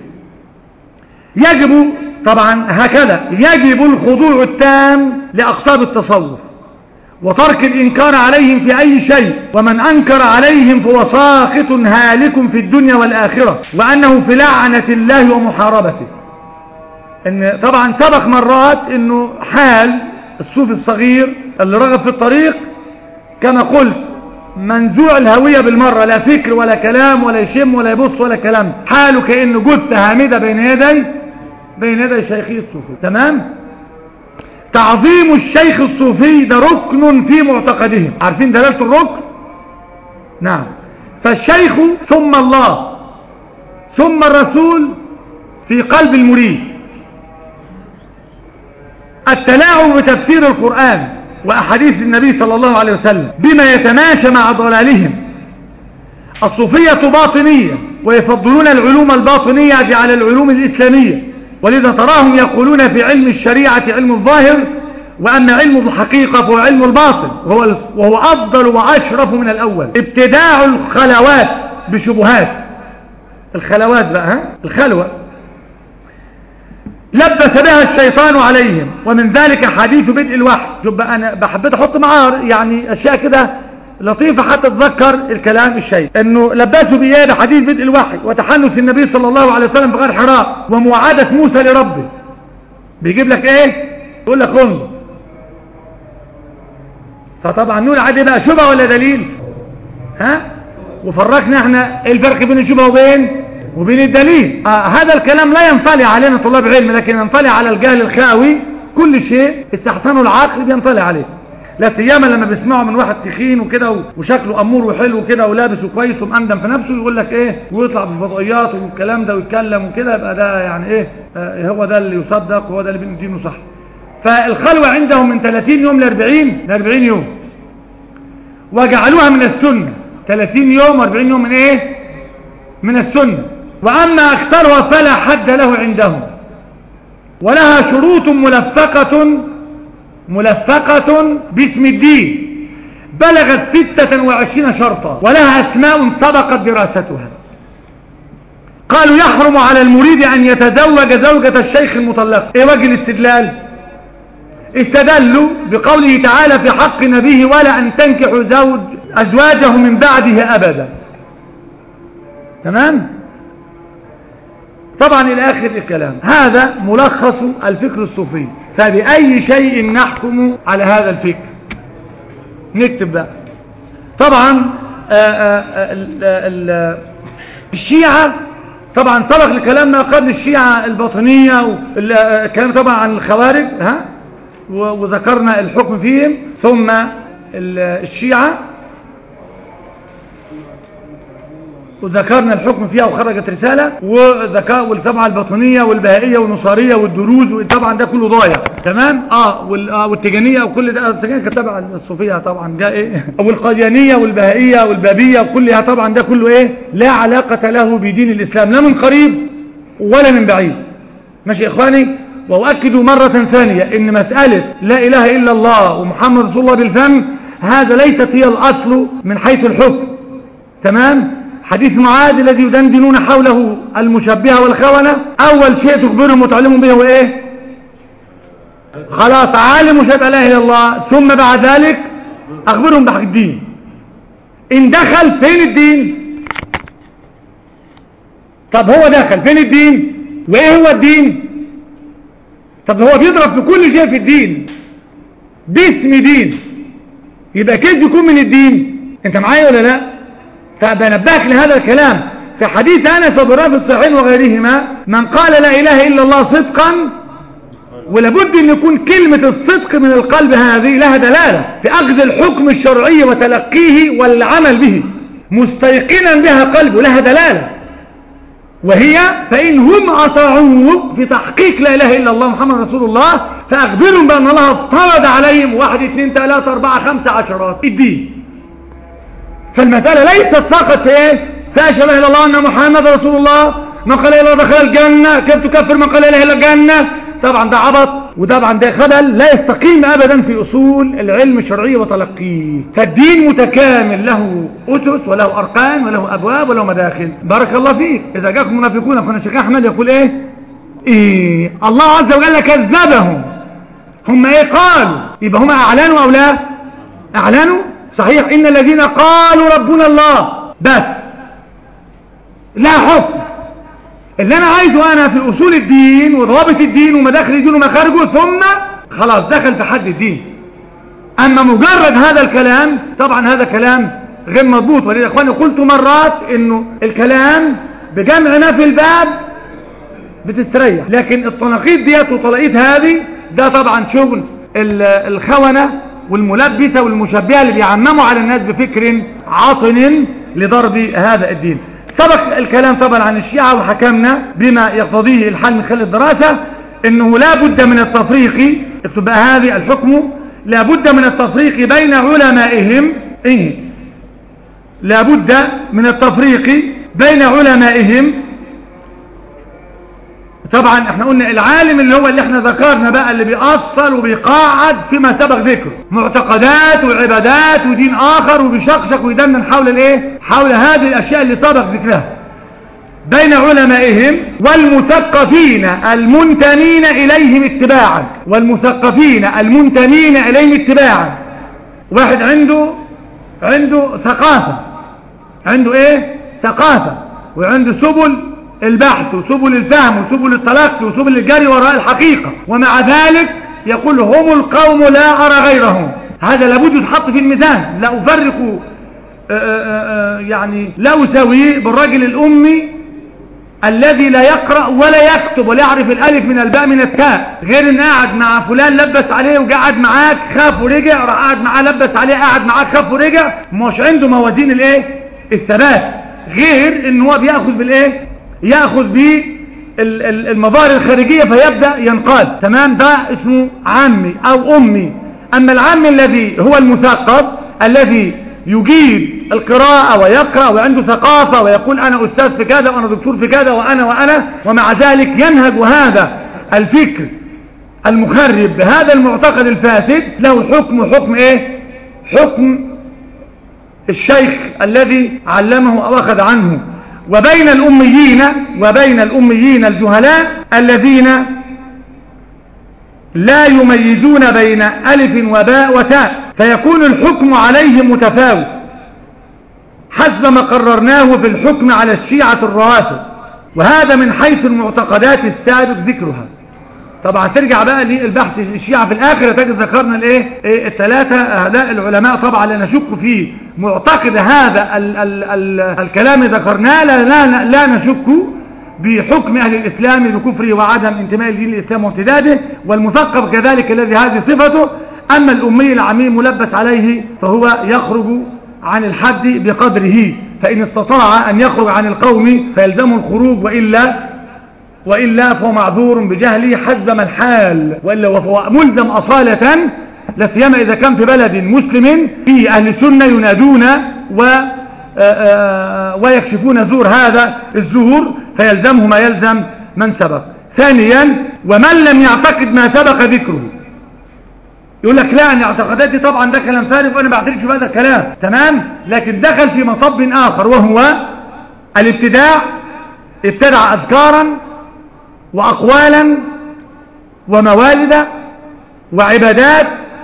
يجب طبعا هكذا، يجب الخضوع التام لأقطاب التصوف وترك الإنكار عليهم في أي شيء، ومن أنكر عليهم فهو ساقط هالك في الدنيا والآخرة، وأنه في لعنة الله ومحاربته. إن طبعا سبق مرات إنه حال الصوفي الصغير اللي رغب في الطريق كما قلت منزوع الهوية بالمرة، لا فكر ولا كلام ولا يشم ولا يبص ولا كلام، حاله كأنه جثة هامدة بين يدي بين يدي شيخه الصوفي. تمام. تعظيم الشيخ الصوفي ده ركن في معتقدهم. عارفين دلالة الركن؟ نعم. فالشيخ ثم الله ثم الرسول في قلب المريد. التلاعب بتفسير القرآن وأحاديث النبي صلى الله عليه وسلم بما يتماشى مع ضلالهم. الصوفية باطنية ويفضلون العلوم الباطنية على العلوم الإسلامية، ولذا تراهم يقولون في علم الشريعة علم الظاهر، وأما علم الحقيقة فهو علم الباطن، وهو, وهو أفضل وأشرف من الأول. ابتداع الخلوات بشبهات، الخلوات بقى ها؟ الخلوة لبس بها الشيطان عليهم، ومن ذلك حديث بدء الوحي. شوف بقى أنا بحبيت أحط معاه يعني أشياء كده لطيفة حتى تذكر الكلام الشيء، انه لبسوا بإيه بحديث بدء الوحي وتحنث النبي صلى الله عليه وسلم بغار حراء ومواعدة موسى لربه. بيجيب لك ايه؟ يقول لك انظر. فطبعا نقول عادي بقى شبهه ولا دليل؟ ها؟ وفرقنا احنا ايه الفرق بين الشبهه وبين وبين الدليل. آه هذا الكلام لا ينطلي علينا طلاب علم، لكن ينطلي على الجهل الخاوي. كل شيء استحسنه العقل بينطلي عليه، لا سيما لما بيسمعوا من واحد تخين وكده وشكله امور وحلو كده ولابس وكويس ومقندم في نفسه، يقول لك ايه ويطلع بالفضائيات والكلام ده ويتكلم وكده، يبقى ده يعني ايه آه هو ده اللي يصدق وهو ده اللي بيدينه صح. فالخلوه عندهم من ثلاثين يوم ل أربعين ل أربعين يوم، وجعلوها من السنه. ثلاثين يوم وأربعين يوم من ايه؟ من السنه. واما اكثرها فلا حد له عندهم، ولها شروط ملفقه ملفقة باسم الدين بلغت ستة وعشرين شرطا، ولها أسماء سبقت دراستها. قالوا يحرم على المريد أن يتزوج زوجة الشيخ المطلق. ايه وجه الاستدلال؟ استدلوا بقوله تعالى في حق نبيه ولا أن تنكحوا زوج أزواجه من بعده أبدا. تمام؟ طبعا إلى آخر الكلام. هذا ملخص الفكر الصوفي. فبأي شيء نحكم على هذا الفكر؟ نكتب بقى. طبعا آآ آآ الشيعة طبعا سبق لكلامنا قبل الشيعة الباطنية والكلام طبعا عن الخوارج ها، وذكرنا الحكم فيهم. ثم الشيعة وذكرنا الحكم فيها وخرجت رسالة، وذكاء والطبعة الباطنية والبهائية والنصارية والدروز، وطبعا ده كله ضايع. تمام. اه والتيجانية وكل ده، التيجانية كانت تبع الصوفية طبعا جاء ايه، والقاديانية والبهائية والبابية وكلها طبعا ده كله ايه لا علاقة له بدين الاسلام لا من قريب ولا من بعيد. ماشي يا اخواني. واؤكد مرة ثانية ان مسألة لا اله الا الله ومحمد رسول الله بالفم هذا ليست هي الاصل من حيث الحكم. تمام. حديث معاذ الذي يدندنون حوله المشبهة والخونة، اول شيء تخبرهم وتعلمهم به هو ايه؟ خلاص عالم وشهد لا اله الا الله، ثم بعد ذلك اخبرهم بحق الدين. ان دخل فين الدين؟ طب هو دخل فين الدين؟ وايه هو الدين؟ طب هو بيضرب في كل شيء في الدين باسم دين، يبقى كيف يكون من الدين؟ انت معايا ولا لا؟ فبنبهك لهذا الكلام في حديث أنس وابن في الصحيحين وغيرهما: من قال لا إله إلا الله صدقا، ولابد أن يكون كلمة الصدق من القلب هذه لها دلالة في أخذ الحكم الشرعي وتلقيه والعمل به، مستيقنا بها قلبه لها دلالة، وهي فإن هم أطاعوه في تحقيق لا إله إلا الله محمد رسول الله فأخبرهم بأن الله افترض عليهم واحد اثنين ثلاثة أربعة خمسة عشرات الدين. فالمسألة ليست فقط في ايه؟ فاشهد لا اله الا الله ان محمد رسول الله، من قال لا اله الا الله دخل الجنة، كيف تكفر من قال لا اله الا الجنة؟ طبعا ده عبط، وطبعا ده خبل لا يستقيم ابدا في اصول العلم الشرعي وتلقيه. فالدين متكامل له اسس وله اركان وله ابواب وله مداخل. بارك الله فيك. اذا جاكم منافقون فان الشيخ احمد يقول ايه؟ ايه الله عز وجل كذبهم. هم ايه قالوا؟ يبقى هم اعلنوا او لا؟ اعلنوا. صحيح ان الذين قالوا ربنا الله بس لا حكم. اللي انا عايزه انا في اصول الدين وضوابط الدين ومداخل الدين ومخارجه، ثم خلاص دخل في حد الدين. اما مجرد هذا الكلام طبعا هذا كلام غير مضبوط. ولذا يا اخواني قلت مرات انه الكلام بجمع ما في الباب بتستريح، لكن التناقيض ديت وطلقيت هذه ده طبعا شغل الخونة والملبسة والمشبهة اللي بيعمموا على الناس بفكر عاطن لضرب هذا الدين. سبق الكلام طبعا عن الشيعة وحكمنا بما يقتضيه الحال من خلال الدراسة انه لا بد من التفريق، تبقى هذه الحكم لا بد من التفريق بين علمائهم. ايه لا بد من التفريق بين علمائهم. طبعا احنا قلنا العالم اللي هو اللي احنا ذكرنا بقى اللي بيأصل وبيقاعد فيما سبق ذكره معتقدات وعبادات ودين اخر وبيشقشق ويدندن حول الايه حول هذه الاشياء اللي سبق ذكرها بين علمائهم والمثقفين المنتمين اليهم اتباعا والمثقفين المنتمين اليهم اتباعا. واحد عنده عنده ثقافة، عنده ايه ثقافة، وعنده سبل البحث وسبل الفهم وسبل التلقي وسبل الجري وراء الحقيقة، ومع ذلك يقول هم القوم لا أرى غيرهم. هذا لابد يتحط في الميزان. لا أفرق آآ آآ يعني لا أسويه بالرجل الأمي الذي لا يقرأ ولا يكتب ولا يعرف الألف من الباء من التاء، غير ان قاعد مع فلان لبس عليه وقعد معاك خاف ورجع، راح قاعد معاه لبس عليه قاعد معاك خاف ورجع، مش عنده موازين الايه الثبات، غير ان هو بياخذ بالايه ياخذ بالمظاهر الخارجيه فيبدا ينقاد. تمام، ده اسمه عامي او امي. اما العامي الذي هو المثقف الذي يجيد القراءة ويقرأ وعنده ثقافة ويقول أنا أستاذ في كذا وأنا دكتور في كذا وأنا وأنا ومع ذلك ينهج هذا الفكر المخرب بهذا المعتقد الفاسد له حكم حكم إيه؟ حكم الشيخ الذي علمه أو أخذ عنه. وبين الأميين وبين الأميين الجهلاء الذين لا يميزون بين ألف وباء وتاء، فيكون الحكم عليهم متفاوت حسب ما قررناه في الحكم على الشيعة الروافض، وهذا من حيث المعتقدات السابق ذكرها. طبعا ترجع بقى للبحث الشيعة في الآخرة تجد ذكرنا الايه الثلاثة هؤلاء العلماء. طبعا لا نشك في معتقد هذا ال ال ال الكلام ذكرناه، لا, لا, لا نشك بحكم أهل الإسلام بكفره وعدم انتماء الدين للإسلام وامتداده، والمثقف كذلك الذي هذه صفته. أما الأمي العميم ملبس عليه فهو يخرج عن الحد بقدره، فإن استطاع أن يخرج عن القوم فيلزمه الخروج، وإلا وإلا فهو معذور بجهله حزم الحال، وإلا فهو ملزم أصالة، لا سيما إذا كان في بلد مسلم فيه أهل السنة ينادون و ويكشفون زور هذا الزور، فيلزمه ما يلزم من سبق. ثانيا، ومن لم يعتقد ما سبق ذكره يقول لك لا أن اعتقاداتي طبعا ده كلام فارغ وأنا بعترفش بهذا الكلام، تمام، لكن دخل في مصب آخر وهو الابتداع. ابتدع أذكارا وأقوالا وموالد وعبادات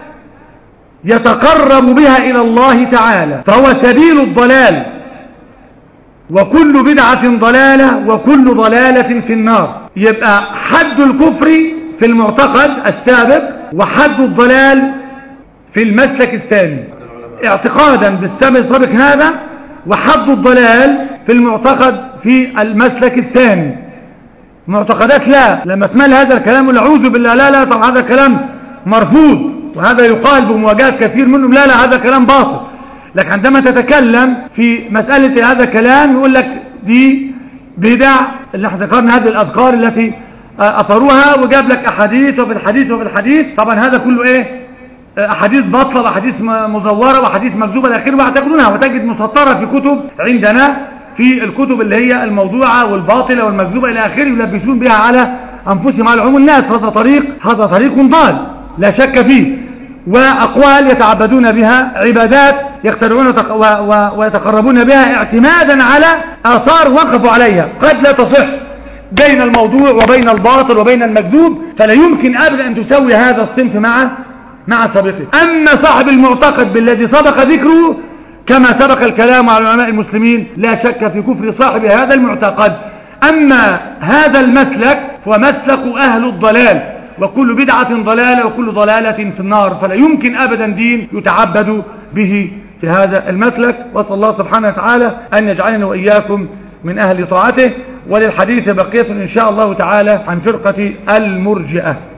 يتقرب بها إلى الله تعالى، فهو سبيل الضلال، وكل بدعة ضلالة وكل ضلالة في النار. يبقى حد الكفر في المعتقد السابق وحد الضلال في المسلك الثاني اعتقادا بالسابق هذا، وحد الضلال في المعتقد في المسلك الثاني. معتقدات لا لما تمال هذا الكلام والعوذ بالله لا لا طبعا هذا كلام مرفوض، وهذا يقال بمواجهة كثير منهم لا لا هذا كلام باطل. لكن عندما تتكلم في مسألة هذا الكلام يقول لك دي بدع اللي احنا ذكرنا هذه الأذكار التي أثروها، وجاب لك أحاديث وفي الحديث وفي الحديث. طبعا هذا كله إيه أحاديث باطلة وأحاديث مزورة وأحاديث مكذوبة الأخير وهتجدونها وتجد مسطرة في كتب عندنا، في الكتب اللي هي الموضوعة والباطلة والمكذوبة إلى آخره، يلبسون بها على أنفسهم على عموم الناس. هذا طريق هذا طريق ضال لا شك فيه، وأقوال يتعبدون بها، عبادات يخترعون ويتقربون بها اعتمادا على آثار وقفوا عليها قد لا تصح بين الموضوع وبين الباطل وبين المكذوب، فلا يمكن أبدا أن تسوي هذا الصنف مع مع سابقه. أما صاحب المعتقد بالذي سبق ذكره كما سبق الكلام على علماء المسلمين لا شك في كفر صاحب هذا المعتقد. أما هذا المسلك هو مسلك أهل الضلال، وكل بدعة ضلالة وكل ضلالة في النار، فلا يمكن أبدا دين يتعبد به في هذا المسلك. وصلى الله سبحانه وتعالى أن يجعلنا وإياكم من أهل طاعته. وللحديث بقية إن شاء الله تعالى عن فرقة المرجئة.